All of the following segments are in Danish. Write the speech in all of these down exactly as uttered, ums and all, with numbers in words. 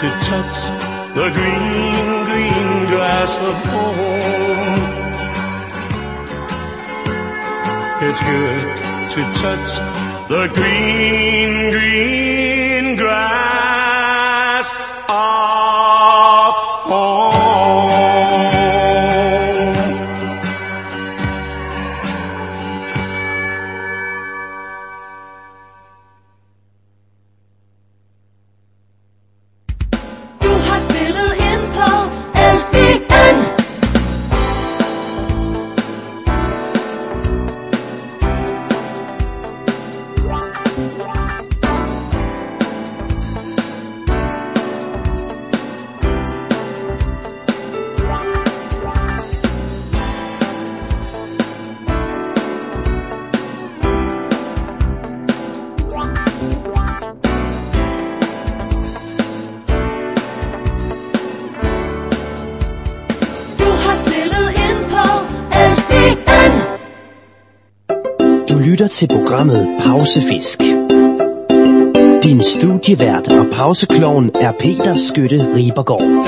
to touch the green, green grass of home. It's good to touch the green, green grass of home. Du har stillet ind på L P N. Lytter til programmet Pausefisk. Din studievært og pauseklovn er Peter Skytte Ribergaard.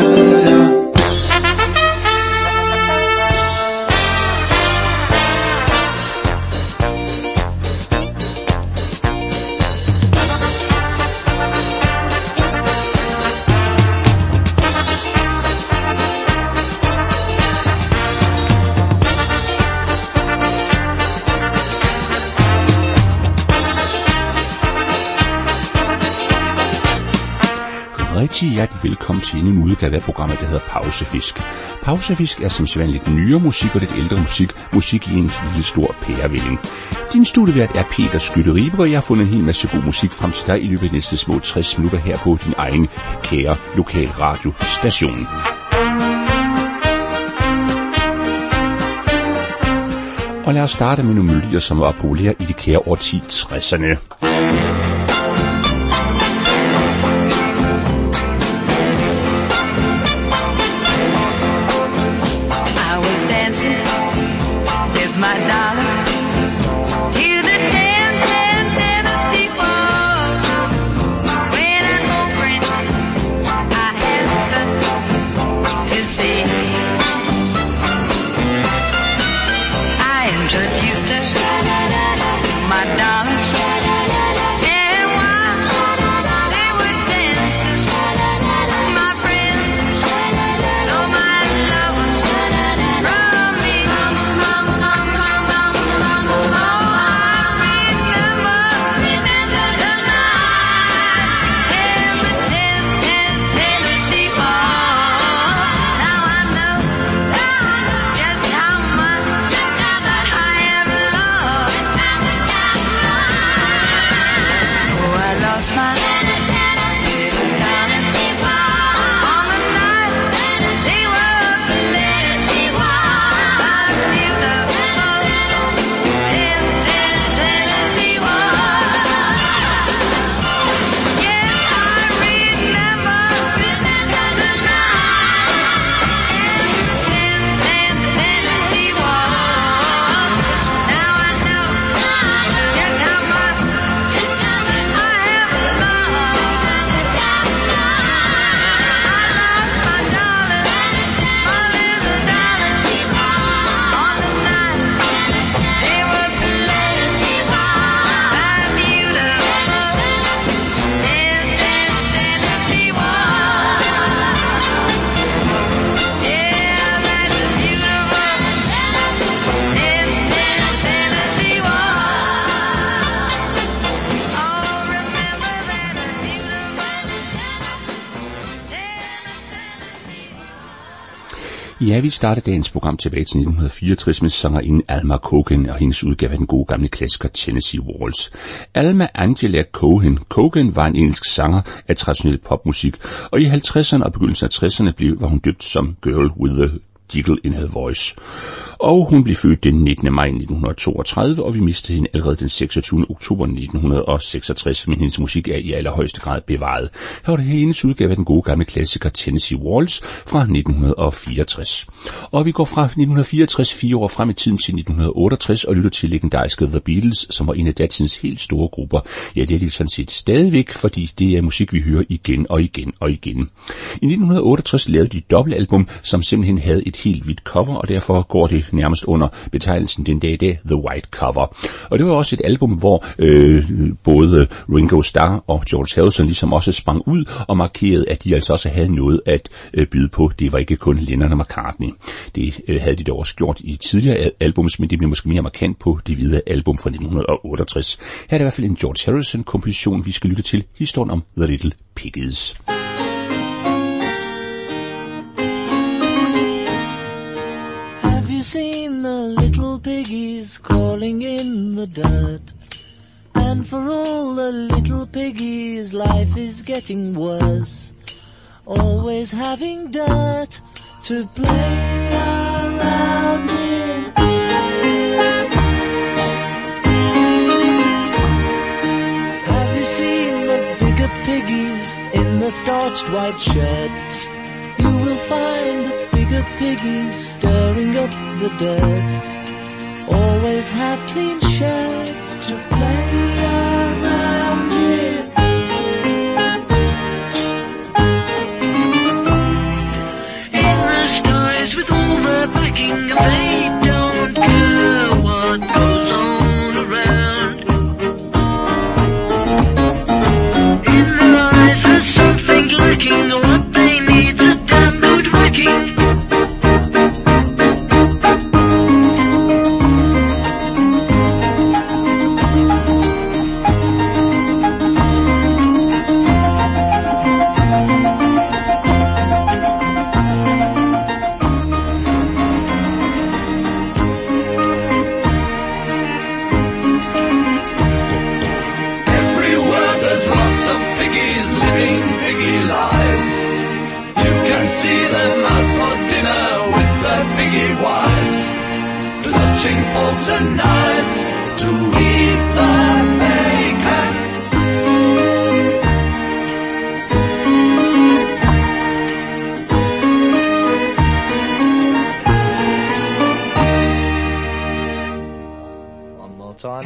Rigtig hjertelig velkommen til en ny udgave af programmet, der hedder Pausefisk. Pausefisk er som sædvanligt lidt nyere musik og lidt ældre musik, musik i en lille stor pærevælling. Din studievært er Peter Skytte Ribergaard, og jeg har fundet en hel masse god musik frem til dig i løbet af de næste små tres minutter her på din egen kære lokal radiostation. Og lad os starte med nogle melodier, som var populære i de kære årti tresserne. My dollar to the ten, ten, Tennessee Waltz. When I'm hungry, I have nothing to say. I introduced her to my dollar, and while they were dancing, my friends stole my lovers from me. Ja, vi startede dagens program tilbage til nitten fireogtres med sangerinden Alma Cogan og hendes udgave af den gode gamle klassiker Tennessee Waltz. Alma Angela Cogan. Cogan var en engelsk sanger af traditionel popmusik, og i halvtredserne og begyndelsen af tresserne blev, var hun døbt som Girl with the Jiggle in Her Voice. Og hun blev født den nittende maj nitten toogtredive, og vi mistede hende allerede den seksogtyvende oktober nitten seksogtres, men hendes musik er i allerhøjeste grad bevaret. Her var det hendes udgave af den gode gamle klassiker Tennessee Waltz fra nitten fireogtres. Og vi går fra nitten fireogtres fire år frem i tiden til nitten otteogtres og lytter til legendariske The Beatles, som var en af datidens helt store grupper. Ja, det er de sådan set stadigvæk, fordi det er musik, vi hører igen og igen og igen. I nitten otteogtres lavede de et dobbeltalbum, som simpelthen havde et helt hvidt cover, og derfor går det nærmest under betegnelsen den dag i dag, The White Cover. Og det var også et album, hvor øh, både Ringo Starr og George Harrison ligesom også sprang ud og markerede, at de altså også havde noget at øh, byde på. Det var ikke kun Lennon og McCartney. Det øh, havde de da også gjort i tidligere albums, men det blev måske mere markant på det hvide album fra nitten otteogtres. Her er det i hvert fald en George Harrison-komposition, vi skal lytte til, historien om The Little Piggies. Seen the little piggies crawling in the dirt, and for all the little piggies life is getting worse, always having dirt to play around in. Have you seen the bigger piggies in the starched white shirts? You will find the bigger piggies stirring up the dirt, always have clean shirts to play around in. In the skies with all the backing, they don't care what goes on around. In their eyes there's something lacking, what they need a damn good whacking. Forks and knives to eat the bacon. One more time.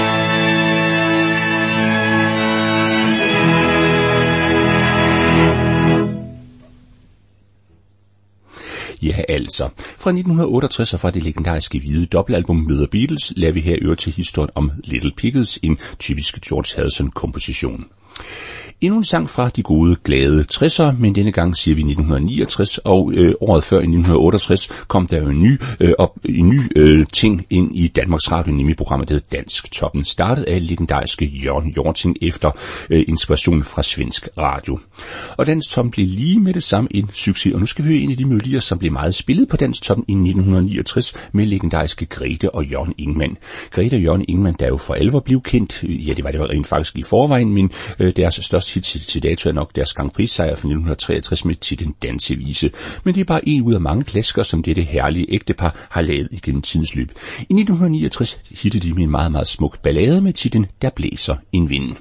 Ja, altså. Fra nitten otteogtres og fra det legendariske hvide dobbeltalbum The Beatles lader vi her øre til historien om Little Piggies, en typisk George Harrison-komposition. Endnu en sang fra de gode, glade tressere, men denne gang siger vi nitten niogtres, og øh, året før i nitten otteogtres kom der jo en ny, øh, op, en ny øh, ting ind i Danmarks Radio, nemlig programmet, der hed Dansk Toppen, startet af legendariske Jørgen Hjorting efter øh, inspiration fra svensk radio. Og Dansk Toppen blev lige med det samme en succes, og nu skal vi høre en af de melodier, som blev meget spillet på Dansk Toppen i nitten niogtres med legendariske Grete og Jørgen Ingmann. Grete og Jørgen Ingmann, der jo for alvor blev kendt, ja, det var det rent faktisk i forvejen, men øh, deres største hit til, til dato er nok deres Grand Prix-sejr fra nitten treogtres med titlen Dansevise. Men det er bare en ud af mange klassikere, som dette herlige ægtepar har lavet igennem tidens løb. I nitten niogtres hittede de med en meget, meget smuk ballade med titlen Der blæser en vind.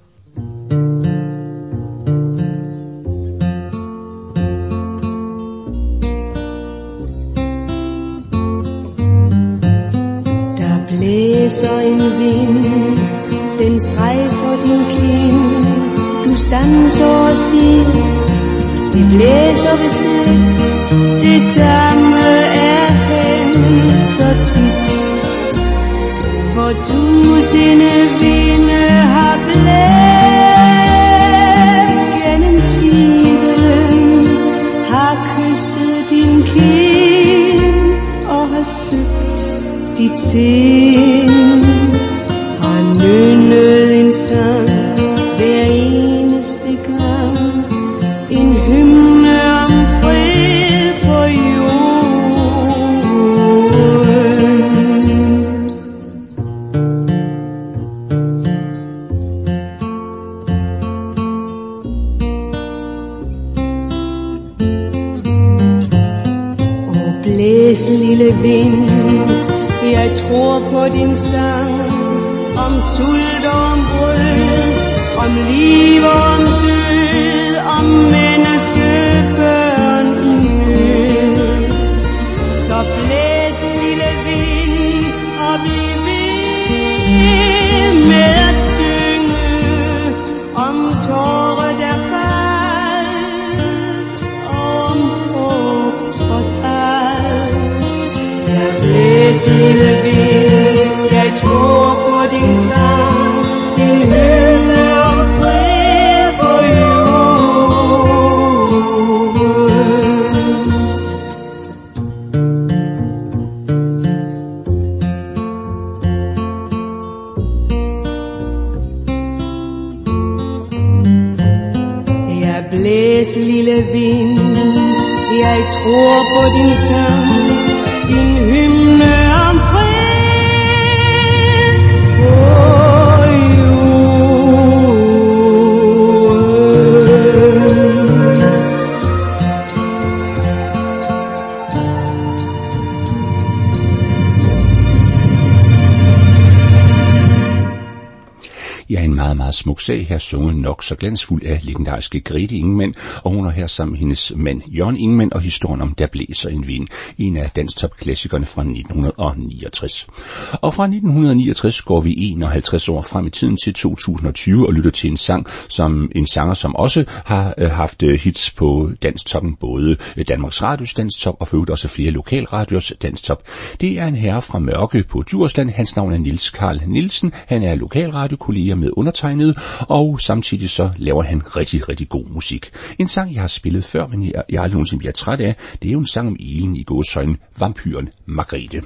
Der blæser en vind, den strejfer din kind. Du stanser og siger, det blæser vist lidt, det samme er hent så tit. For tusinde vinde har blæst gennem tiden, har kysset din kind og har søgt dit sind, har nynnet en sang hver eneste gang, en hymne om fred på jorden. Og blæs lille vind, jeg tror på din sang, om sult og om brød, om liv og om død, om menneskebørn i nød. Så blæs lille vind og bliv ved med at synge om tårer der faldt, og om håb trods alt. Jeg blæs lille vind, jeg tror på din sang, din hymne om fred på jorden. Jeg blæs lille vind, jeg tror på din sang, din hymne om fred på Ja, en meget, meget smuk sag her, sunget nok så glansfuld af legendariske Grete Ingemann, og hun er her sammen med hendes mand Jørgen Ingemann og historien om Der blæser en vind, en af danstop-klassikerne fra nitten niogtres. Og fra nitten niogtres går vi enoghalvtreds år frem i tiden til to tusind og tyve og lytter til en sang, som en sanger, som også har øh, haft øh, hits på danstoppen, både Danmarks Radios danstop og for øvrigt også flere lokalradios danstop. Det er en herre fra Mørke på Djursland. Hans navn er Niels Carl Nielsen. Han er lokalradiokollega med undertegnet, og samtidig så laver han rigtig, rigtig god musik. En sang, jeg har spillet før, men jeg, jeg aldrig nogensinde bliver træt af, det er jo en sang om elen i gåsøjne, vampyren Margrethe.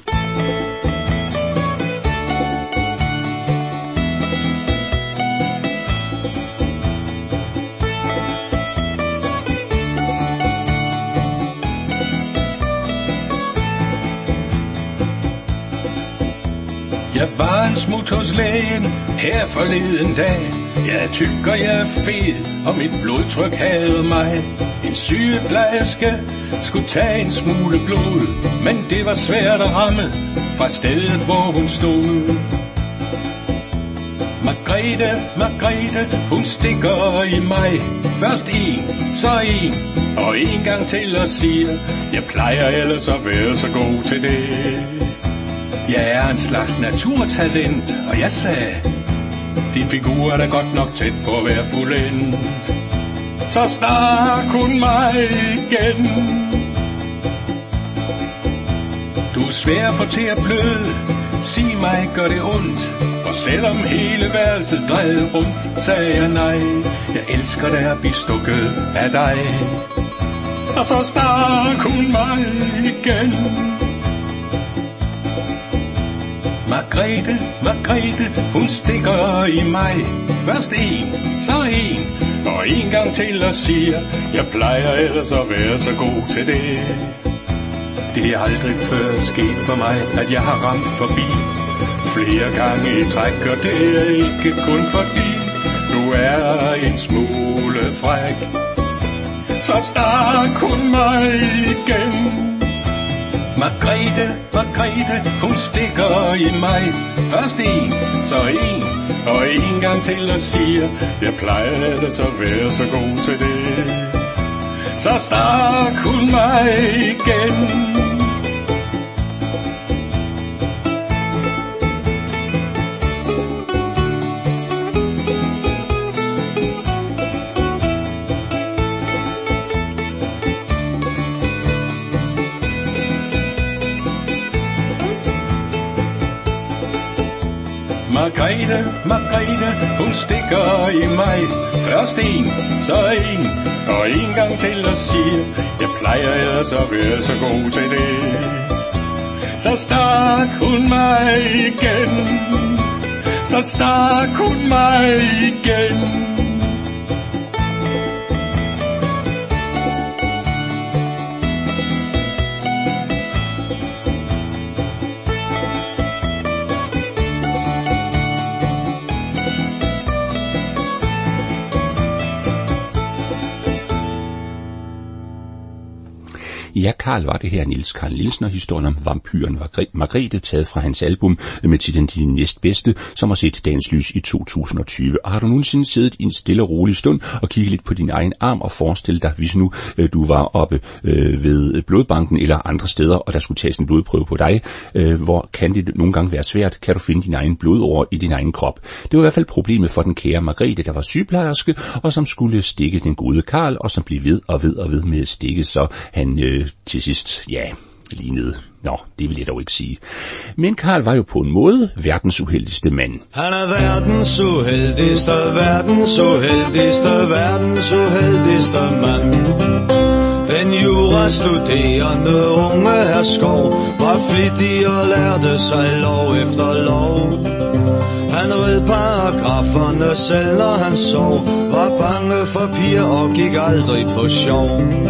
Jeg var en smut hos lægen her forleden dag. Jeg er tyk og jeg er fed, og mit blodtryk havde mig. En sygeplejerske skulle tage en smule blod, men det var svært at ramme fra stedet, hvor hun stod. Margrethe, Margrethe, hun stikker i mig. Først en, så en, og en gang til og siger, jeg plejer ellers at være så god til det. Jeg er en slags naturtalent, og jeg sagde, din figur er da godt nok tæt på at være fuldendt. Så stak hun mig igen. Du er svær at få til at bløde, sig mig, gør det ondt. Og selvom hele værelset drejede rundt, sagde jeg nej. Jeg elsker dig at blive stukket af dig. Og så stak hun mig igen. Margrethe, Margrethe, hun stikker i mig. Først en, så en, og en gang til og siger, jeg plejer ellers at være så god til det. Det er aldrig før sket for mig, at jeg har ramt forbi flere gange i træk, og det er ikke kun fordi du er en smule fræk. Så stak hun mig igen. Margrethe, Margrethe, hun stikker i mig. Først en, så en, og en gang til og siger, jeg plejer ellers at være så god til det. Så stak hun mig igen. Margrethe, Margrethe, hun stikker i mig. Først en, så en, og en gang til og siger, jeg plejer ellers at være så god til det. Så stak hun mig igen. Så stak hun mig igen. Ja, Karl var det her, Niels Carl Nielsen, og historien om vampyren Margrethe, taget fra hans album med titlen De Næstbedste, som har set dagens lys i to tusind og tyve. Og har du nogensinde siddet i en stille og rolig stund og kigget lidt på din egen arm og forestillet dig, hvis nu øh, du var oppe øh, ved blodbanken eller andre steder, og der skulle tages en blodprøve på dig, øh, hvor kan det nogle gange være svært, kan du finde din egen blodåre i din egen krop. Det var i hvert fald problemet for den kære Margrethe, der var sygeplejerske, og som skulle stikke den gode Karl, og som blev ved og ved og ved med at stikke, så han øh, til sidst, ja, lignede. Nå, det vil jeg dog ikke sige. Men Karl var jo på en måde verdens uheldigste mand. Han er verdens uheldigste, verdens uheldigste, verdens uheldigste mand. Den jurastuderende unge herr Skov var flittig og lærte sig lov efter lov. Han red paragraferne selv, når han sov, var bange for piger og gik aldrig på sjov.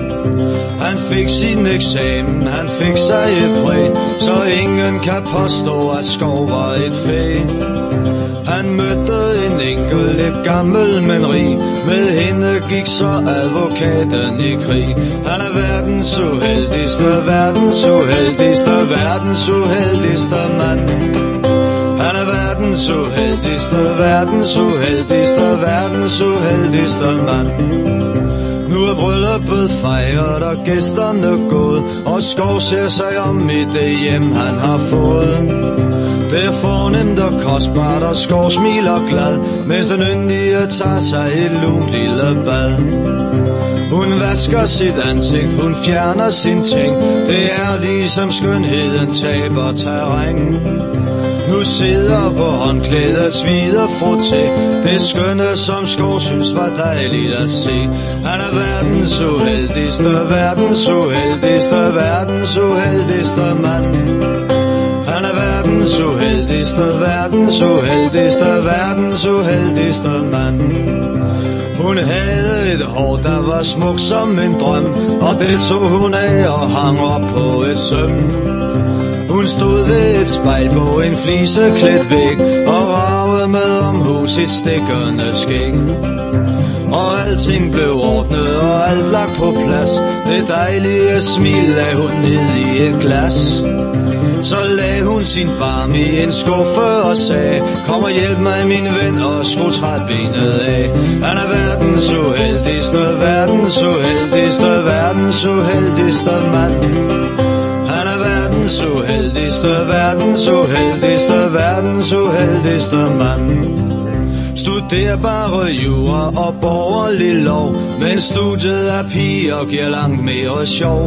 Han fik sin eksamen, han fik sig et præg, så ingen kan påstå, at Skov var et fæ. Han mødte en enkelt, lidt gammel, men rig. Med hende gik så advokaten i krig. Han er verdens uheldigste, verdens uheldigste, verdens uheldigste mand. Han er verdens uheldigste, verdens uheldigste, verdens uheldigste mand. Nu er brylluppet fejret og gæsterne gået, og Skov ser sig om i det hjem han har fået. Det er fornemt og kostbart, og Skov smiler glad, mens den yndige tager sig et lunt lille bad. Hun vasker sit ansigt, hun fjerner sin ting. Det er ligesom skønheden taber terræn. Nu sidder på håndklædet svider frotté. Det skønne, som Skov synes var dejligt at se. Han er verdens uheldigste, verdens uheldigste, verdens uheldigste mand. Han er verdens uheldigste, verdens uheldigste, verdens uheldigste mand. Hun havde et hår, der var smukt som en drøm, og det tog hun af og hang op på et søm. Hun stod ved et spejl på en fliseklædt væg og ragede med omhu sit stikkende skæg. Og alting blev ordnet og alt lagt på plads. Det dejlige smil lagde hun ned i et glas. Så lagde hun sin barm i en skuffe og sagde: kom og hjælp mig, min ven, og skru træbenet af. Han er verdens uheldigste, verdens uheldigste, verdens uheldigste mand. Han er verdens uheldigste, verdens uheldigste, verdens uheldigste mand. Studerbare jura og borgerlig lov, men studiet af piger giver langt mere sjov.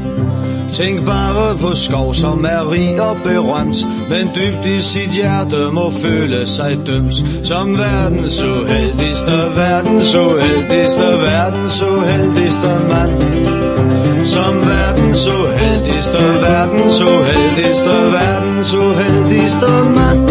Tænk bare på Skov, som er rig og berømt, men dybt i sit hjerte må føle sig dømt. Som verdens uheldigste, verdens uheldigste, verdens uheldigste mand. Som verdens uheldigste, verdens uheldigste, verdens uheldigste mand.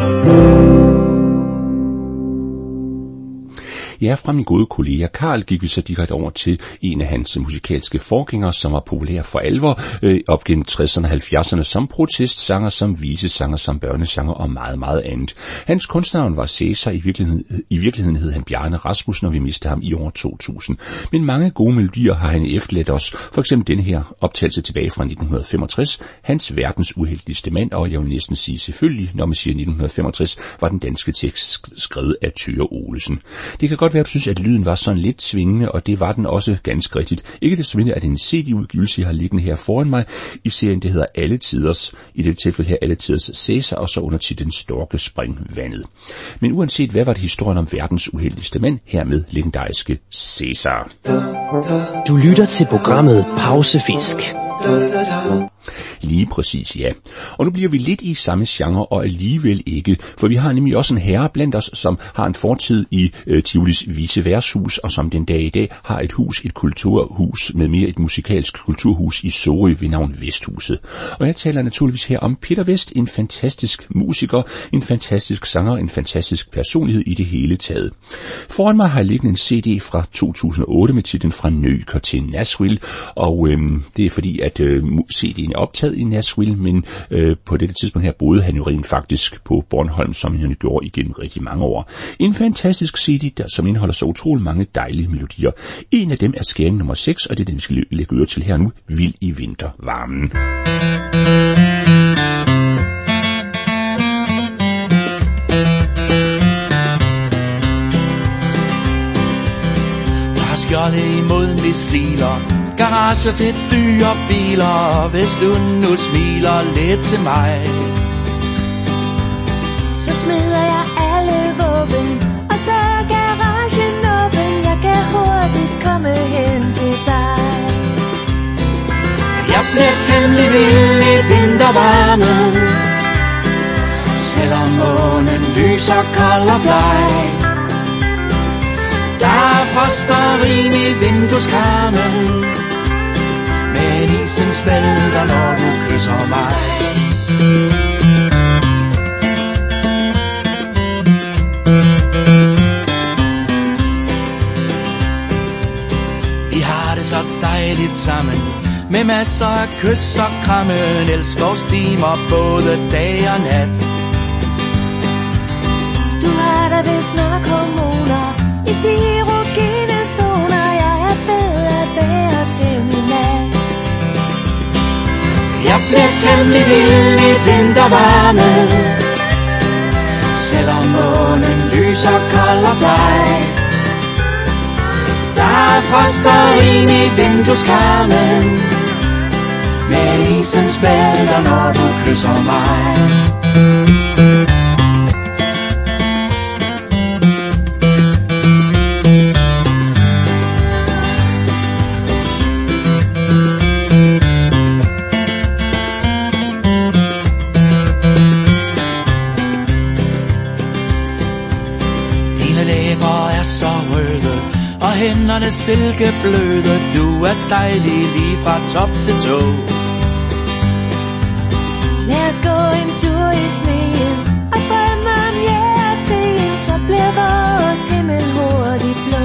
Ja, fra min gode kollega Karl gik vi så direkte over til en af hans musikalske forgængere, som var populær for alvor øh, op gennem tresserne og halvfjerdserne som protestsanger, som visesanger, som børnesanger og meget, meget andet. Hans kunstnavn var Cæsar, i virkeligheden, i virkeligheden hed han Bjarne Rasmussen, og vi mistede ham i år to tusind. Men mange gode melodier har han efterladt os, for eksempel den her optagelse tilbage fra nitten femogtres, hans verdens uheldigste mand, og jeg vil næsten sige selvfølgelig, når man siger nitten femogtres, var den danske tekst skrevet af Thyre Olesen. Det kan godt være, at du synes, at lyden var sådan lidt svingende, og det var den også ganske rigtigt. Ikke desto mindre, at en C D-udgivelse, jeg har liggende her foran mig, i serien, det hedder Alle Tiders, i dette tilfælde her Alle Tiders Cæsar, og så under titlen Storke Spring Vandet. Men uanset hvad, var det historien om verdens uheldigste mand, hermed legendariske Cæsar. Du lytter til programmet Pausefisk. Lige præcis, ja. Og nu bliver vi lidt i samme genre, og alligevel ikke, for vi har nemlig også en herre blandt os, som har en fortid i øh, Tivolis Vise Værtshus, og som den dag i dag har et hus, et kulturhus, med mere et musikalsk kulturhus i Sorø ved navn Vesthuset. Og jeg taler naturligvis her om Peter Vest, en fantastisk musiker, en fantastisk sanger, en fantastisk personlighed i det hele taget. Foran mig har jeg liggende en C D fra to tusind og otte med titlen Fra Nøker til Nashville, og øh, det er fordi, at øh, C D'en er optaget optaget i Nashville, men øh, på dette tidspunkt her boede han jo rent faktisk på Bornholm, som han gjorde igennem rigtig mange år. En fantastisk C D, der, som indeholder så utrolig mange dejlige melodier. En af dem er skæring nummer seks, og det er den, vi skal lægge øre til her nu, Vild i vintervarmen. Skjolde imod missiler, garager til dyre biler. Hvis du nu smiler lidt til mig, så smider jeg alle våben, og så er garagen åben. Jeg kan hurtigt komme hen til dig. Jeg bliver temmelig vild i vintervarmen, selvom månen lyser kold og bleg. Der er frost og rim i vindueskarmen, men isen smelter, når du kysser mig. Vi har det så dejligt sammen, med masser af kys og krammen. Elskov stimer både dag og nat. Du har da vist nok hormoner i de erogene zoner. Jeg er bedre der til min nat. Jeg bliver temmelig vild i vintervarmen, selvom månen lyser kold og bleg. Der er frost og rim i vindueskarmen, men isen smelter, når du kysser mig. Hænderne silkebløde, du er dejlig lige fra top til tå. Lad os gå en tur i sneen og drømme om hjertet, så bliver vores himmel hurtigt blå.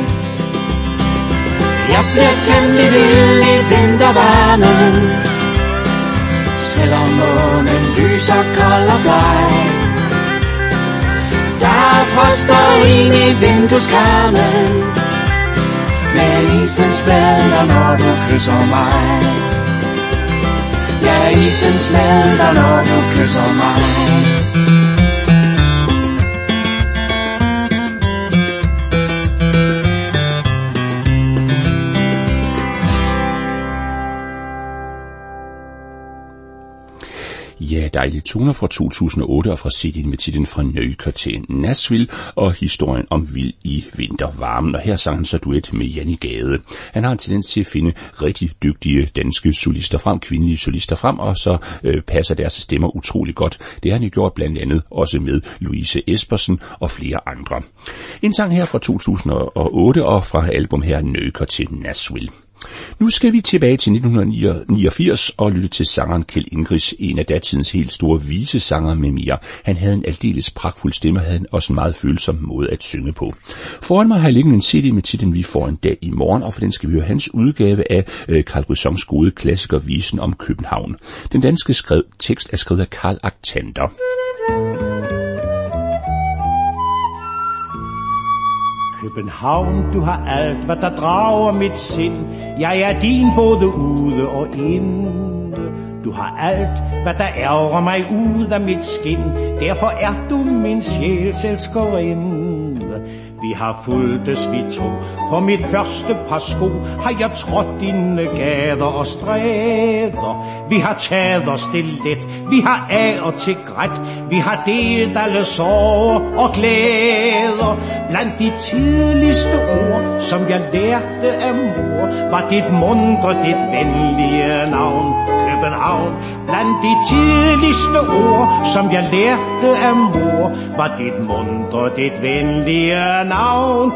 Jeg bliver temmelig vild i vintervarmen, selvom månen lyser kold og bleg. Der er frost og rim i vindueskarmen, men isen smelter, når du kysser mig. Ja, isen smelter, når du kysser mig. Ja, dejlige toner fra to tusind og otte og fra C D'en med titlen Fra Nøker til Nashville og historien om Vild i vintervarmen. Og her sang han så duet med Janni Gade. Han har en tendens til at finde rigtig dygtige danske solister frem, kvindelige solister frem, og så øh, passer deres stemmer utrolig godt. Det har han jo gjort blandt andet også med Louise Espersen og flere andre. En sang her fra to tusind og otte og fra album her Nøker til Nashville. Nu skal vi tilbage til nitten niogfirs og lytte til sangeren Kjeld Ingris, en af datidens helt store visesanger med mere. Han havde en aldeles pragtfuld stemme, og havde også en meget følsom måde at synge på. Foran mig har jeg liggende en C D med titlen Vi får en dag i morgen, og for den skal vi høre hans udgave af øh, Carl Brissons gode klassiker Visen om København. Den danske skrev, tekst er skrevet af Karl Aktander. København, du har alt, hvad der drager mit sind. Jeg er din både ude og inde. Du har alt, hvad der ærger mig ud af mit skin. Derfor er du min sjæls elskerinde. Vi har fulgtes vi to. På mit første par sko har jeg trådt dine gader og stræder. Vi har taget os det let. Vi har af og til grædt. Vi har delt alle sorger og glæder. Blandt de tidligste ord, som jeg lærte af mor, var dit mundre, dit venlige navn, København. Blandt de tidligste ord, som jeg lærte af mor, var dit mundre, dit venlige navn,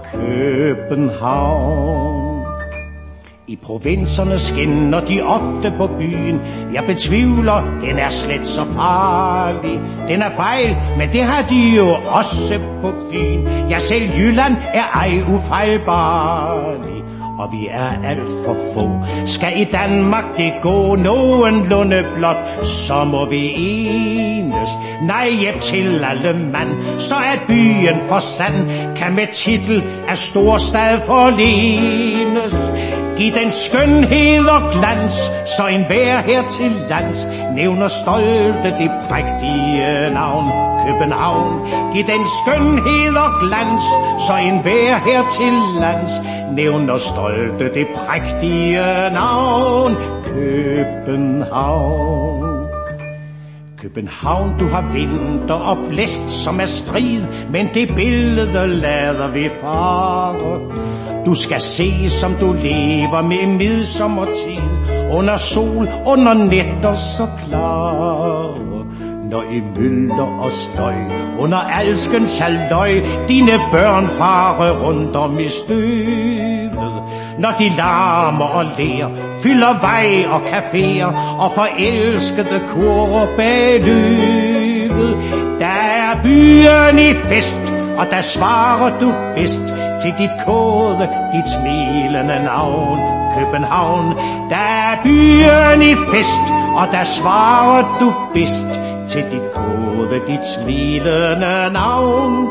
København. I provinserne skinner de ofte på byen. Jeg betvivler, den er slet så farlig. Den er fejl, men det har de jo også på Fyn. Ja, selv Jylland er ej ufejlbarlig. og vi er alt for få. Skal i Danmark det gå nogenlunde blot, så må vi enes. Nej, hjem til alle mand, så at byen for sand kan med titel af storstad forlenes. Giv den skønhed og glans, så enhver her til lands nævner stolte det prægtige navn København. Giv den skønhed og glans, så enhver her til lands nævner stolte det prægtige navn København. København, du har vinter og blæst som er strid, men det billede lader vi fare. Du skal se, som du lever med midsommertid, under sol, under nætter så klare. Når i mylder og støj, under alskens halløj, dine børn farer rundt om i støvet. Når de larmer og ler, fylder vej og caféer, og forelskede kor bag løvet. Der er byen i fest, og der svarer du bedst til dit kode, dit smilende navn København. Der er byen i fest, og der svarer du bedst til dit kode, dit smilende navn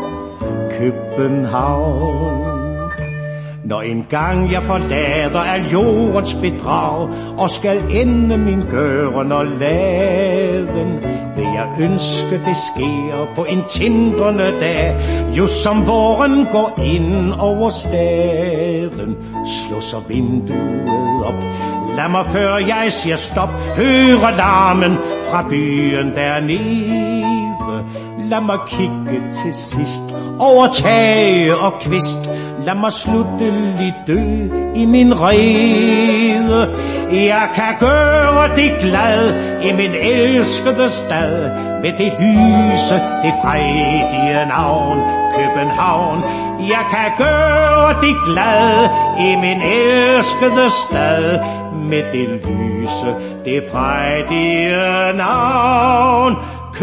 København. Når en gang jeg forlader al jordens bedrag og skal ende min gøren og laden, vil jeg ønske det sker på en tindrende dag, just som våren går ind over staden. Slå så vinduet op, lad mig før jeg siger stop høre larmen fra byen dernede. Lad mig kigge til sidst over tage og kvist, lad mig sluttelig dø i min rede. Jeg kan gøre det glad i min elskede stad, med det lyse, det frejdige navn København. Jeg kan gøre det glad i min elskede stad, med det lyse, det frejdige navn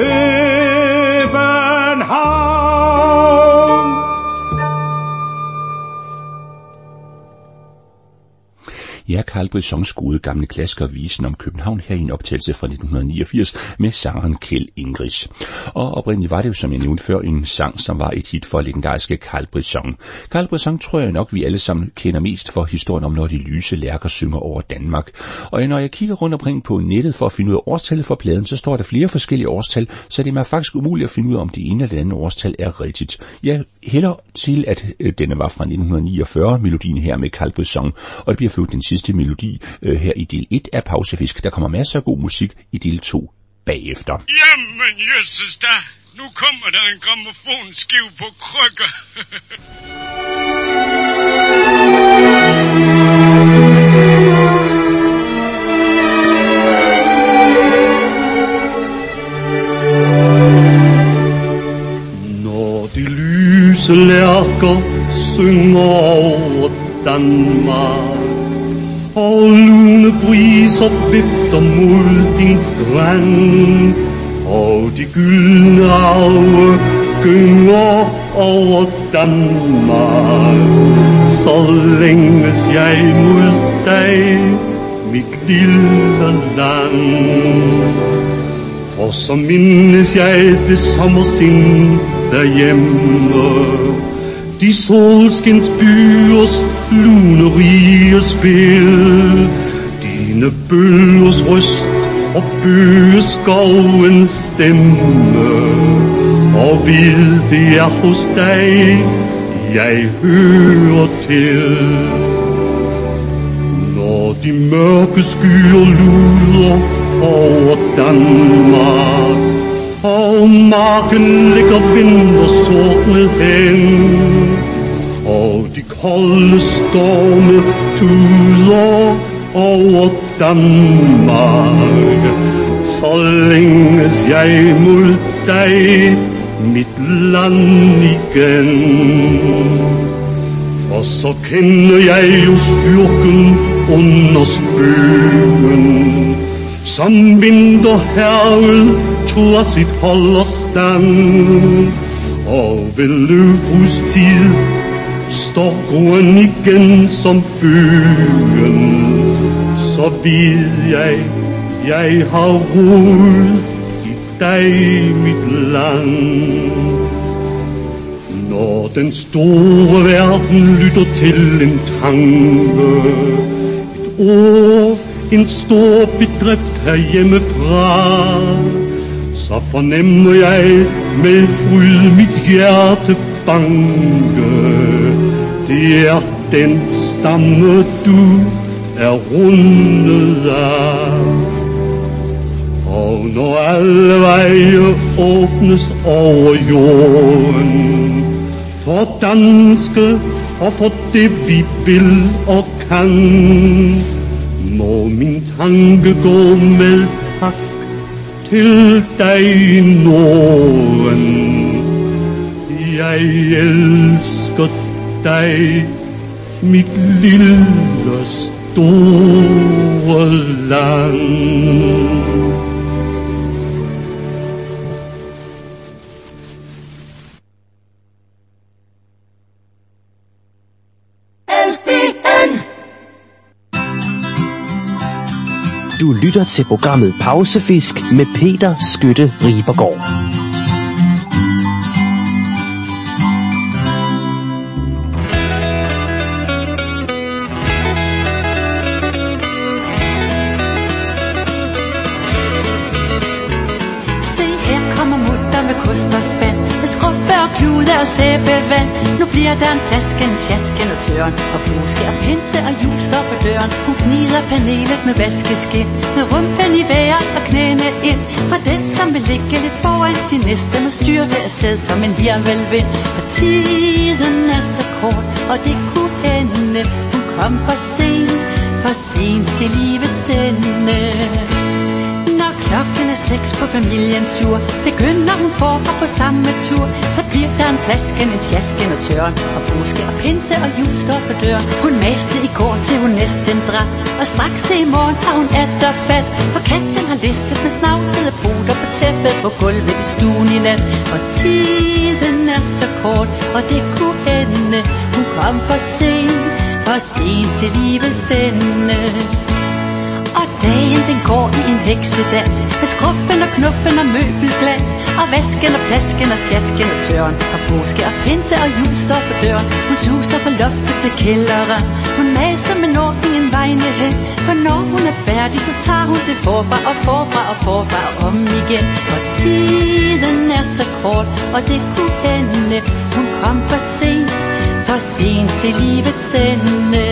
København. Ja, Carl Brissons gode gamle klassiker Visen om København her i en optagelse fra nitten niogfirs med sangeren Kjeld Ingris. Og oprindeligt var det jo, som jeg nævnte før, en sang, som var et hit for legendariske Carl Brisson. Carl Brisson tror jeg nok, vi alle sammen kender mest for historien om, når de lyse lærker synger over Danmark. Og når jeg kigger rundt omkring på nettet for at finde ud af årstallet for pladen, så står der flere forskellige årstal, så det er mig faktisk umuligt at finde ud af, om det ene eller andet årstal er rigtigt. Jeg hælder til, at øh, denne var fra nitten niogfyrre, melodien her med Carl Brisson, og det bliver født den sidste melodi øh, her i del et af Pausefisk. Der kommer masser af god musik i del to bagefter. Jamen, jøsses da. Nu kommer der en grammofonskive på krykker. Når de lyse lærker synger over Danmark, og lune briser vifter mod din strand, og de gyldne arve gynger over Danmark, så længes jeg mod dig, mit lille land. For så mindes jeg det sommersind derhjemme, de solskins byers lunerige spil, dine bølgers røst og bøgeskovens stemme, og ved det er hos dig, jeg hører til. Når de mørke skyer luder over Danmark, og marken ligger vintersortnet hen, og de kolde storme tuder over Danmark, så længes jeg mod dig, mit land igen. For så kender jeg jo styrken under spøgen, som vinterhervet tror sit hold og stand, og ved løvbrudstid står grøn igen som bøgen, så ved jeg, jeg har rod i dig, mit land. Når den store verden lytter til en tanke, et ord, en stor bedrift herhjemmefra, så fornemmer jeg med fryd mit hjerte banke. Det er den stamme, du er rundet af. Og når alle veje åbnes over jorden, for danske og for det vi vil og kan, må min tanke gå med tak til dig i Norden. Jeg elsker dig, mit lille store land. Du lytter til programmet Pausefisk med Peter Skytte Ribergaard. Og sæbevand. Nu bliver der en flaske, en sjaske og tøren, og påske og pinse og jul står på døren. Hun gnider panelet med vaskeskin, med rumpen i vejret og knæene ind. For den som vil ligge lidt foran sin næste, må styrte afsted som en virvelvind. For tiden er så kort, og det kunne hende, hun kom for sent, for sent til livets ende. Når klokken er seks på familiens jur, begynder hun forfra på samme tur. Så bliver der en flaske, en sjaske og tøren, og påske og pinse og jul står på døren. Hun maste i går til hun næsten dræt, og straks til i morgen tager hun atter fat. For katten har listet med snavsede poter på tæppet på gulvet i stuen i nat. Og tiden er så kort, og det kunne hende, hun kom for sent, for sent til livets ende. Og dagen den går i en heksedans, med skruppen og knuppen og møbelglas, og vasken og plasken og sjasken og tøren, og påske og pinse og jul står på døren. Hun suser fra loftet til kælderen, hun maser, men når ingen vegne hen. For når hun er færdig, så tager hun det forfra og forfra og forfra og om igen. Og tiden er så kort, og det kunne hende, hun kom for sent, for sent til livets ende.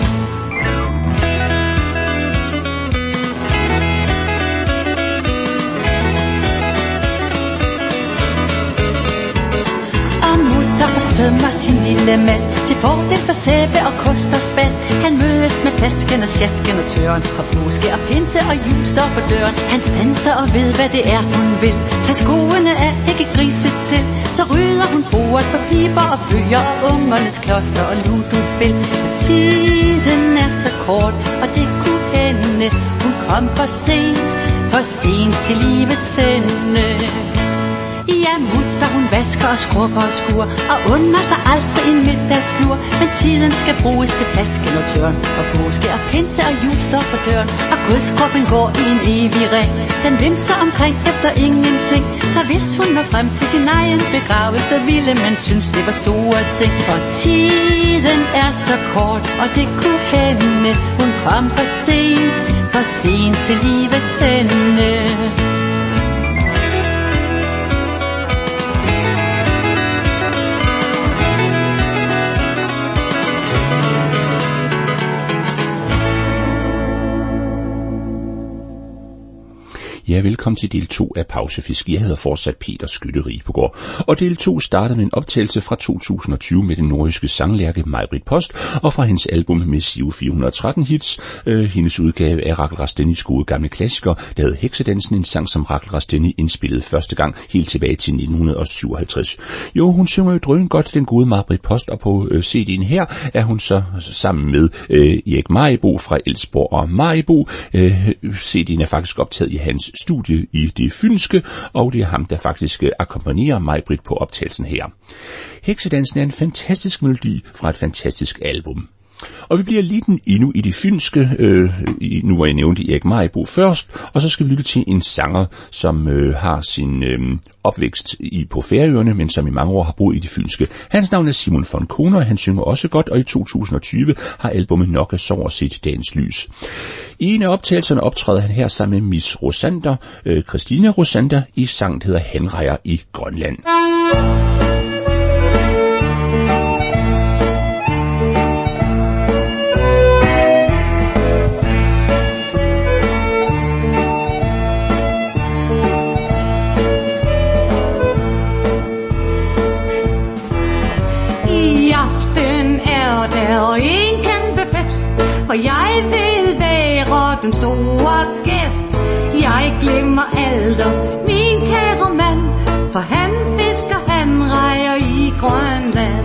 Sømmer sin lille mand til fordel for sæbe og kost og spand. Han mødes med flasken og sjasken og tøren, og påske og pinse og jul står på døren. Han standser og ved hvad det er hun vil. Tag skoene af, ikke grise til. Så rydder hun bordet for piber og bøger og ungernes klodser og ludospil. Tiden er så kort, og det kunne hende, hun kom for sent, for sent til livets ende. Ja, mutter, hun vasker og skrubber og skuer, og under sig altid en middagslur. Men tiden skal bruges til flasken og tøren, og påske og pinse og jul står på døren. Og gulvskruppen går i en evig ring, den vimser omkring efter ingenting. Så hvis hun når frem til sin egen begravelse, ville man synes det var store ting. For tiden er så kort, og det kunne hende, hun kom for sent, for sent til livets ende. Ja, velkommen til del to af Pausefisk. Jeg hedder fortsat Peter Skytte Ribergaard. Og del to starter med en optagelse fra to tusind og tyve med den nordjyske sanglærke Maj-Britt Post, og fra hendes album med Siv fire hundrede og tretten hits, øh, hendes udgave af Rachel Rastenis gode gamle klassiker, der hed Heksedansen, en sang som Rachel Rasteni indspillede første gang helt tilbage til nitten syvoghalvtreds. Jo, hun synger jo drøn godt, den gode Maj-Britt Post, og på øh, C D'en her er hun så sammen med øh, Erik Maribo fra Elsborg og Maribo. Øh, C D'en er faktisk optaget i hans studiet i det fynske, og det er ham, der faktisk akkompagnerer Maj-Brit på optagelsen her. Heksedansen er en fantastisk melodi fra et fantastisk album. Og vi bliver lidt endnu i det fynske, øh, nu hvor jeg nævnte Erik Maribo først, og så skal vi lytte til en sanger, som øh, har sin øh, opvækst i på Færøerne, men som i mange år har boet i det fynske. Hans navn er Simon von Koner, han synger også godt, og i to tusind og tyve har albumet Nok af Sorg set dagens lys. I en af optagelserne optræder han her sammen med Miss Rosander, øh, Christina Rosander, i sang, der hedder Hanrejer i Grønland. Der er en kæmpe fest, for jeg vil være den store gæst. Jeg glemmer alt om min kære mand, for han fisker, han rejer i Grønland.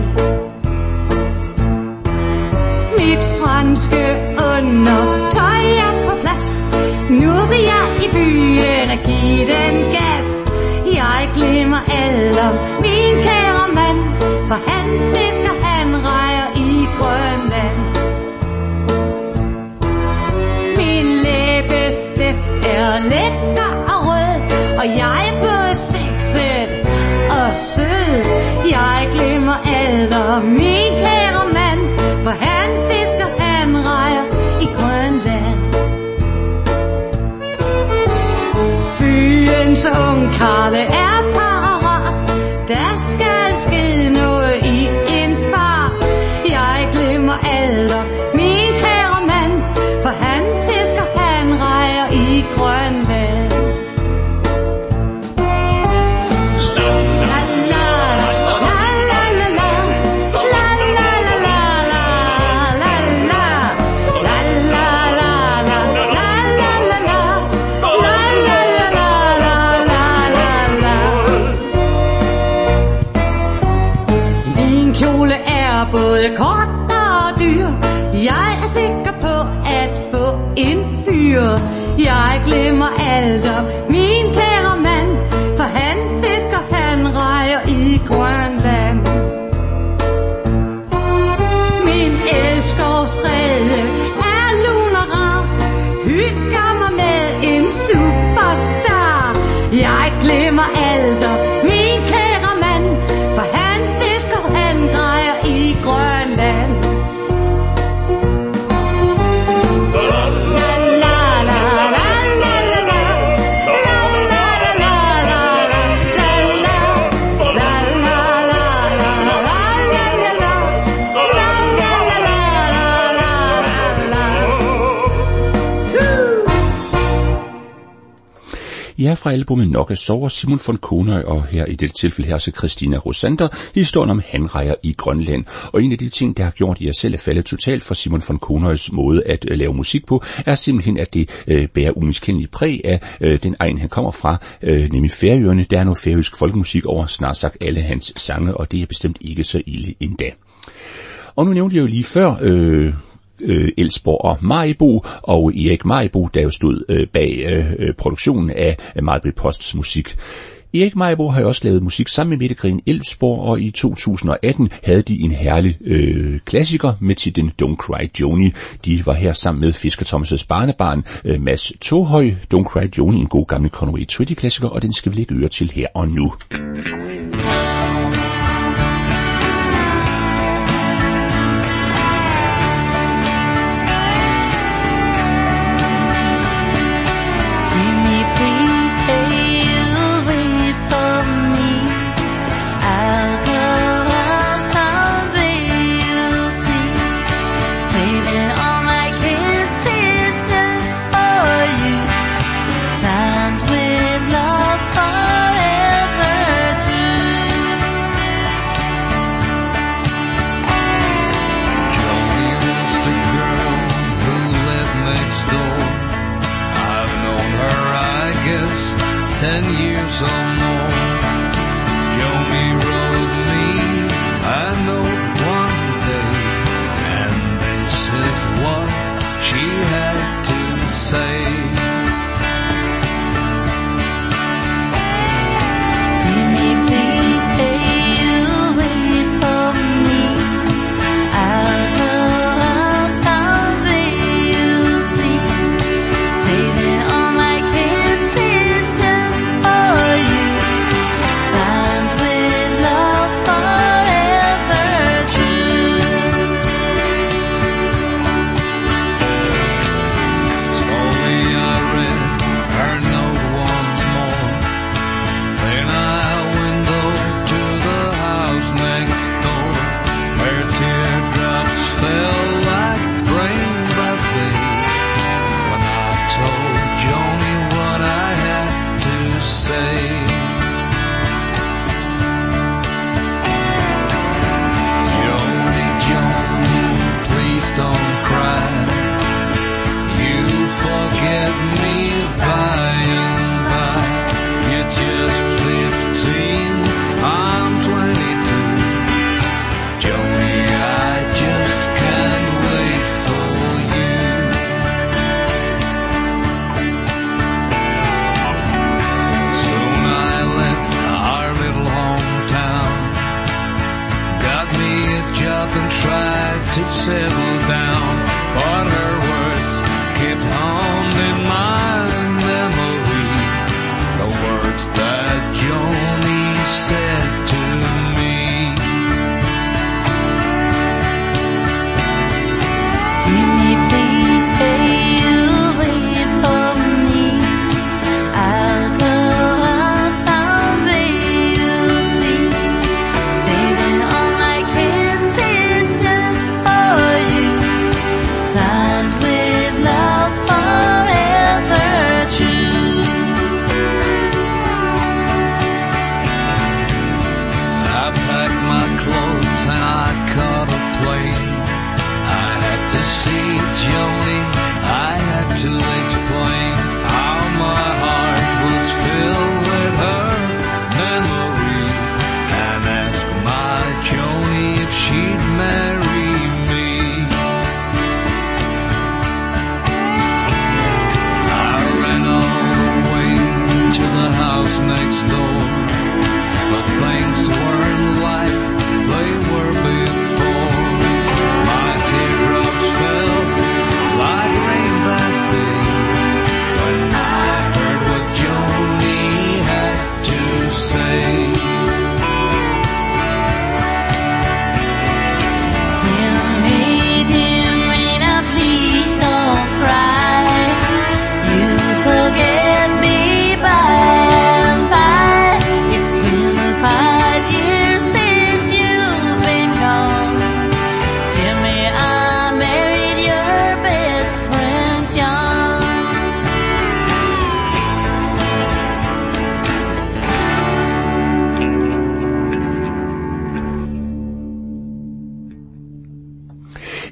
Mit franske undertøj er på plads, nu vil jeg i byen og give den gas. Jeg glemmer alt om min kære mand, for han fisker, han rejer i Grønland. Min læbestift er lækker og rød, og jeg er både sexet og sød. Jeg glemmer alt om min kære mand, for han fisker, han rejer i Grønland. Byens ungkarle er parat, der skal ske noget i en bar. Jeg glemmer alt om min kære mand, for han fisker, han rejer i Grønland. Både kort og dyr, jeg er sikker på at få en fyr. Jeg glemmer alt om min kære mand, for han fisker, han rejer i Grønland. Min elskovsrede er lun og rar, hygger mig med en superstar. Jeg glemmer alt om min kære mand, for han fisker, han rejer i Grønland. Ja, fra albumet Nok af Sorg, Simon von Koner, og her i dette tilfælde her så Christina Rosander, historien om hanrejer i Grønland. Og en af de ting, der har gjort, at jeg selv er faldet totalt for Simon von Koners måde at uh, lave musik på, er simpelthen, at det uh, bærer umiskendeligt præg af uh, den egen, han kommer fra, uh, nemlig Færøerne. Der er noget færøsk folkemusik over snart sagt alle hans sange, og det er bestemt ikke så ille endda. Og nu nævnte jeg jo lige før øh, øh, Elsborg og Maribo, og Erik Maribo, der jo stod øh, bag øh, produktionen af Maj-Brit Posts musik. Erik Maribo har jo også lavet musik sammen med Mette Green Elsborg, og i to tusind og atten havde de en herlig øh, klassiker med titlen Don't Cry Joni. De var her sammen med Fisker Thomas' barnebarn øh, Mads Tohøj. Don't Cry Joni, en god gammel Conway Twitty klassiker, og den skal vi lægge øre til her og nu.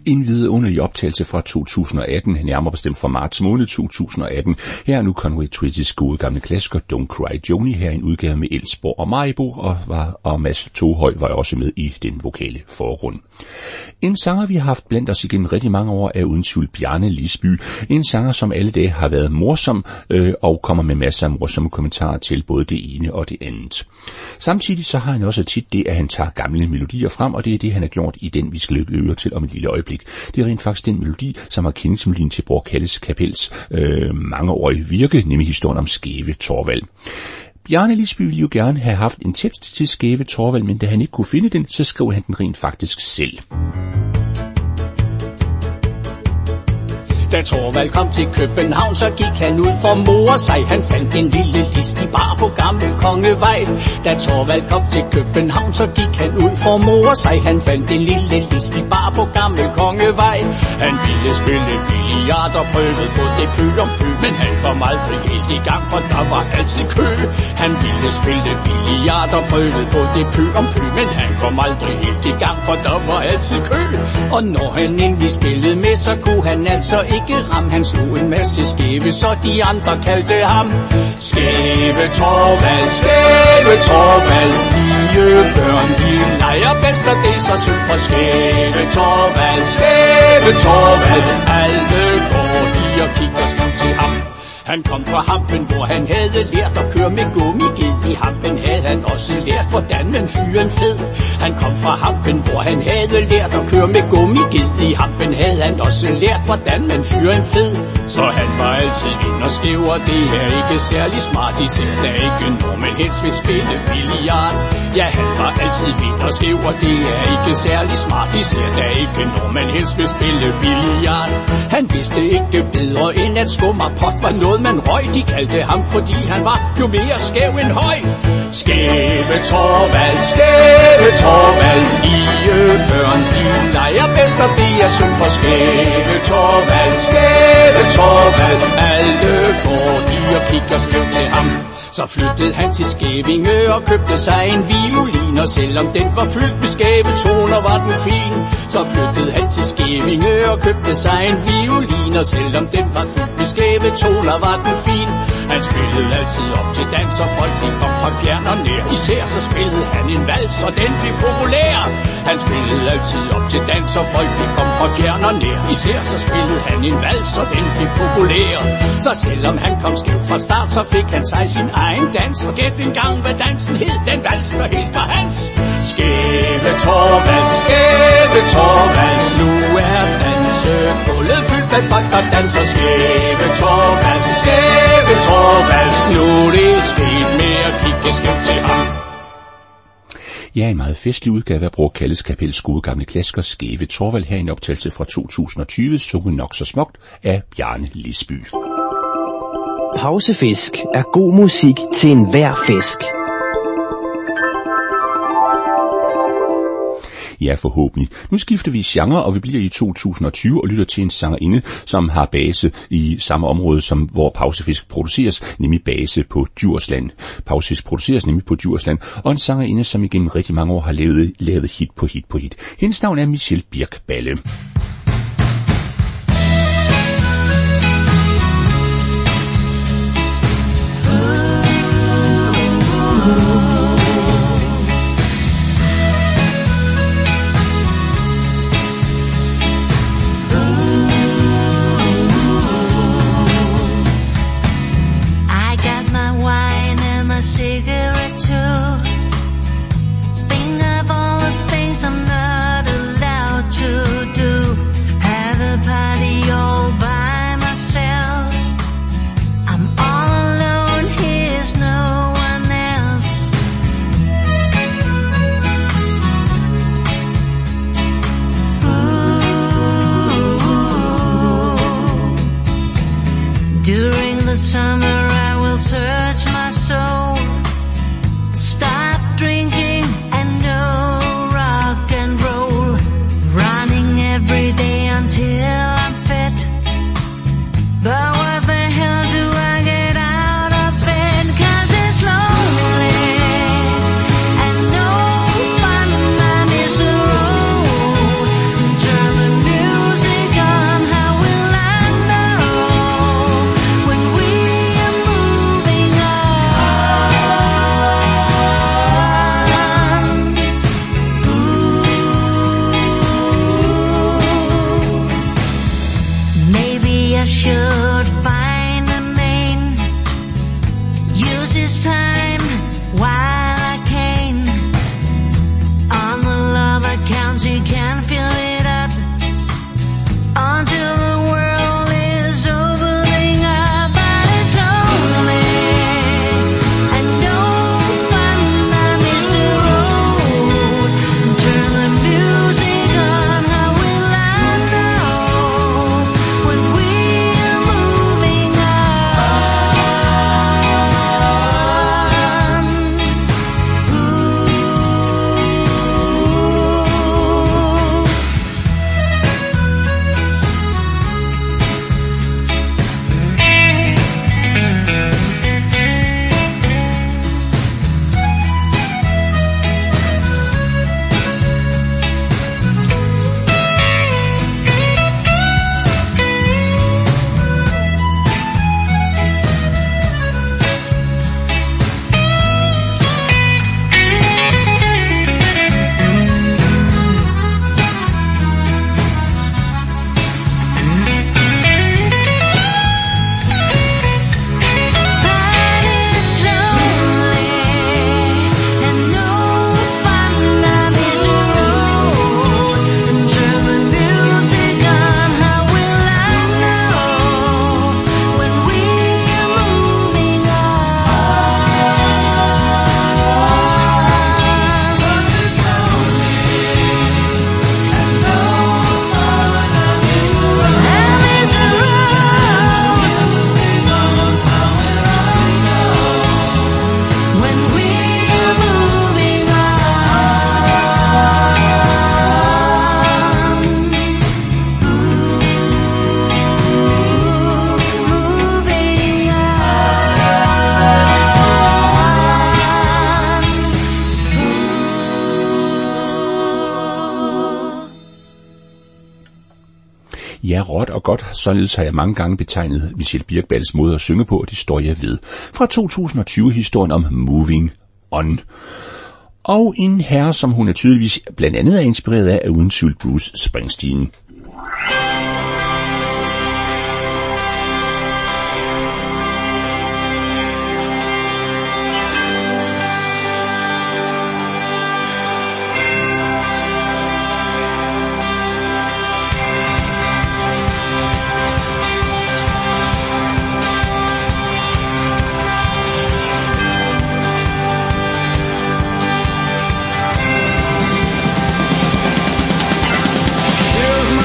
En vidunderlig optagelse fra to tusind og atten, nærmere bestemt fra marts måned to tusind og atten. Her er nu Conway Twitty's gode gamle klassiker Don't Cry Joni, her en udgave med Elsborg og Maribo, og, var, og Mads Tohøj var også med i den vokale forgrund. En sanger, vi har haft blandt os igennem rigtig mange år, er uden tvivl Bjarne Lisby. En sanger, som alle dage har været morsom øh, og kommer med masser af morsomme kommentarer til både det ene og det andet. Samtidig så har han også tit det, at han tager gamle melodier frem, og det er det, han har gjort i den, vi skal lykke øre til om et lille øjeblik. Det er rent faktisk den melodi, som har kendingsmelodien til Bror Kalles Kapels øh, mangeårige virke, nemlig historien om Skæve Torvald. Bjarne Lisby ville jo gerne have haft en tekst til Skæve Torvald, men da han ikke kunne finde den, så skrev han den rent faktisk selv. Da Torvald kom til København, så gik han ud for at more sig. Han fandt en lille listig bar på Gammel Kongevej. Da Torvald kom til København, så gik han ud for at more sig. Han fandt en lille listig bar på Gammel Kongevej. Han ville spille billiard og prøvede på det pø om pø, men han kom aldrig helt i gang, for der var altid kø. Han ville spille billiard og prøvede på det pø om pø, men han kom aldrig helt i gang, for der var altid kø. Og når han endelig spillede med, så kunne han altså ikke ram. Han slog en masse skæve, så de andre kaldte ham Skæve Torvald, Skæve Torvald. Lille børn, de leger bedst, og det er så synd for Skæve Torvald, Skæve Torvald. Alle går de og kigger skævt til ham. Han kom fra Hampen, hvor han havde lært at køre med gummiged. I Hampen havde han også lært, hvordan man fyrer en fed. Han kom fra Hampen, hvor han havde lært at køre med gummiged. I Hampen havde han også lært, hvordan man fyrer en fed. Så han var altid vinderskæv, og det er ikke særlig smart. De ser da ikke når man helst vil spille billiard. Ja, han var altid vinderskæv, og det er ikke særlig smart. De ser da ikke når man helst vil spille billiard. Han vidste ikke bedre end at skummerpot var noget man røg. De kaldte ham, fordi han var jo mere skæv end høj. Skæve Torvald, Skæve Torvald. Lille børn, de leger bedst, og det er synd for Skæve Torvald, Skæve Torvald. Alle går de og kigger skævt til ham. Så flyttede han til Skævinge og købte sig en violin, og selvom den var fyldt med skæve toner, var den fin. Så flyttede han til Skævinge og købte sig en violin, og selvom den var fyldt med skæve toner, var den fin. Han spillede altid op til dans, og folk de kom fra fjern og nær. Især så spillede han en vals, og den blev populær. Han spillede altid op til dans, og folk de kom fra fjern og nær. Især så spillede han en vals, og den blev populær. Så selvom han kom skævt fra start, så fik han sig sin egen dans. Og gæt en gang, hvad dansen hed, den vals, der helt var hans. Skæve Torvald, Skæve Torvald. Nu er dansegulvet fyldt med folk, der danser. Skæve Torvald, Skæve Torvald. Nu er det sket med at kigge skævt til ham. Ja, en meget festlig udgave af Bror Kalles Kapels gode gamle klassiker Skæve Torvald, her en optagelse fra to tusind og tyve, sunget nok så smukt af Bjarne Lisby. Pausefisk er god musik til enhver fisk. Ja, forhåbentlig. Nu skifter vi genre, og vi bliver i to tusind og tyve og lytter til en sangerinde, som har base i samme område, som hvor Pausefisk produceres, nemlig base på Djursland. Pausefisk produceres nemlig på Djursland, og en sangerinde, som igennem rigtig mange år har lavet, lavet hit på hit på hit. Hendes navn er Michelle Birk Balle. New I should find a man, use his time while I can. On the love account he can fill it up until the world is opening up. But it's only and no fun I miss the road. Turn the music on, how will I know when we're moving Ja, råt og godt, således har jeg mange gange betegnet Michelle Birkballes måde at synge på, og det står jeg ved. Fra to tusind og tyve historien om Moving On. Og en herre, som hun er tydeligvis blandt andet er inspireret af, er uden tvivl Bruce Springsteen. Here's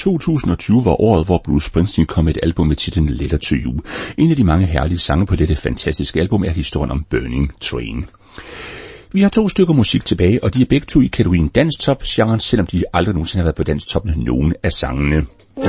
to tusind og tyve var året, hvor Bruce Springsteen kom med et album med titlen Letter to You. En af de mange herlige sange på dette fantastiske album er historien om Burning Train. Vi har to stykker musik tilbage, og de er begge to i kategorien danstop-genren, selvom de aldrig nogensinde har været på danstoppen nogen af sangene.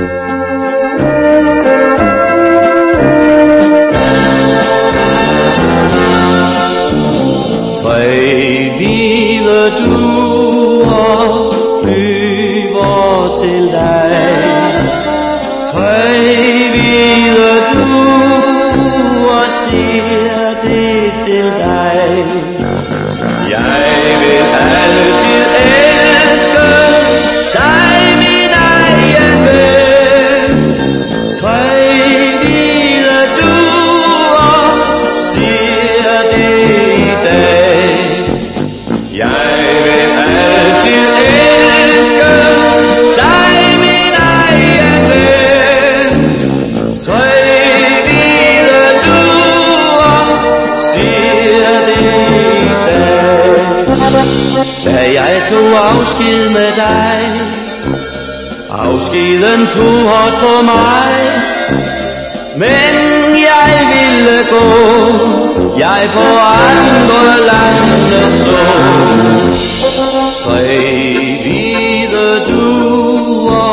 Tre hvide duer flyver til dig. Tre hvide duer siger det til dig. Jeg vil altid elske dig, min egen ven. Tre hvide duer siger det i dag. Jeg vil altid elske dig, min egen ven. Tre hvide duer siger det i dag. Da jeg tog afsked med dig, afskeden tog hårdt på mig, men jeg ville gå, jeg på andre lande så. Tre hvide duer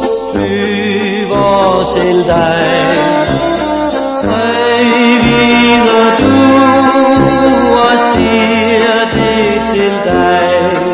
flyver til dig. Tre hvide duer siger det til dig.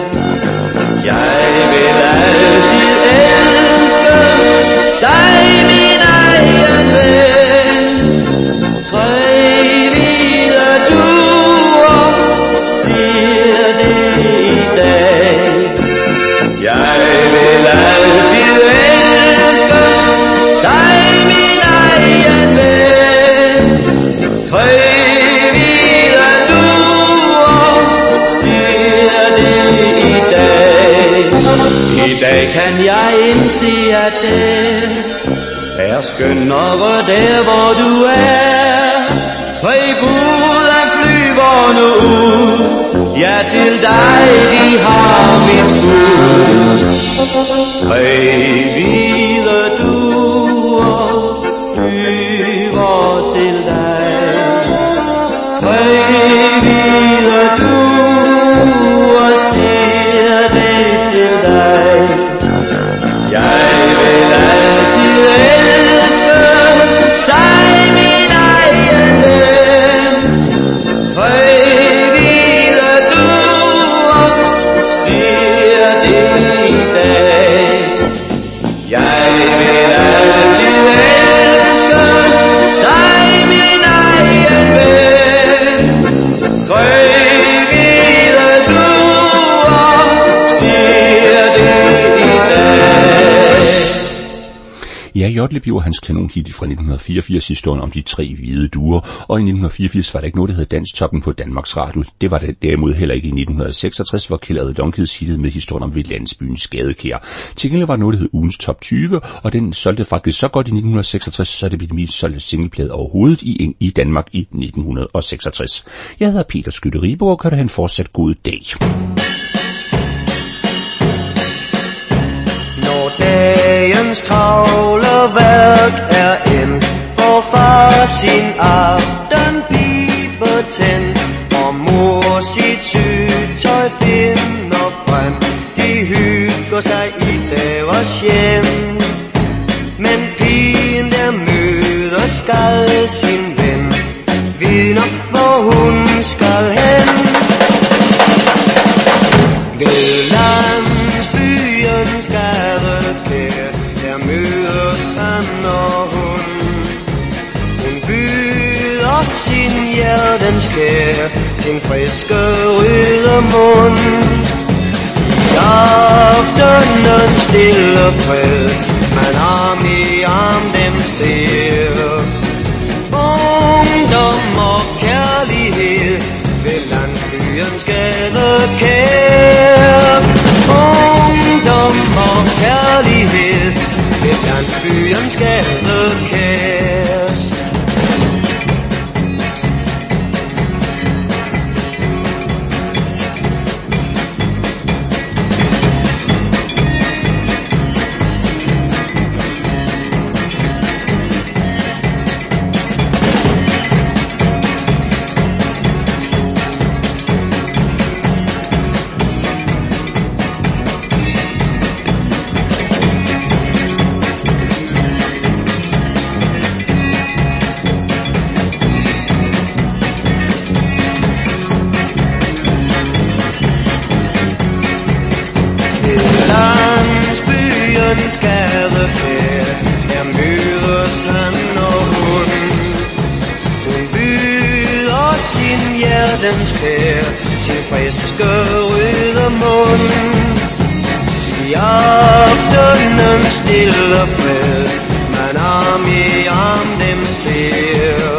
Jeg vil altid elske dig, min egen ven. Tre hvide duer siger det i dag. Jeg vil altid elske dig, min egen ven. Tre hvide duer siger det i dag. I dag kan jeg indse, at det er skønnere der, hvor du er. Tre bud af flyver nu ud, ja, til dig de har mit bud. Tre hvide duer flyver til dig. Tre hvide duer siger det til dig. Jeg vil altid elske dig, min egen ven. Tre hvide duer siger det i dag. Jeg vil altid elske dig, min egen ven. Tre hvide duer siger det i dag. Ja, Jodle var hans kanonhit fra nitten fireogfirs, historien om de tre hvide duer, og i nitten fireogfirs var der ikke noget, der hed Danstoppen på Danmarks Radio. Det var det derimod heller ikke i nitten seksogtres, hvor Killer the Donkeys hittede med historien om ved landsbyens gadekær. Til gengæld var der noget, der hed Ugens Top tyve, og den solgte faktisk så godt i nitten seksogtres, så det blev den mest solgte singleplade overhovedet i, i Danmark i nitten seksogtres. Jeg hedder Peter Skytte Riberg, og kan da have en fortsat god dag. Dagens travle værk er endt, for far sin aftenpibe tændt, og mor sit sygtøj finder frem. De hygger sig i deres hjem, men pigen der møder skal sin ven, vidner hvor hun skal hen. Ved landsbyens gadekær, der mødes han og hun. Hun byder sin hjertens kær, sin friske røde mund. I aftenens stille fred, man arm i arm dem ser. Ungdom og kærlighed ved landsbyens gadekær. Ungdom og kærlighed ved landsbyens gadekær. påskens kær til friske røde månen. I aftenens stille fred, man arm i arm dem ser.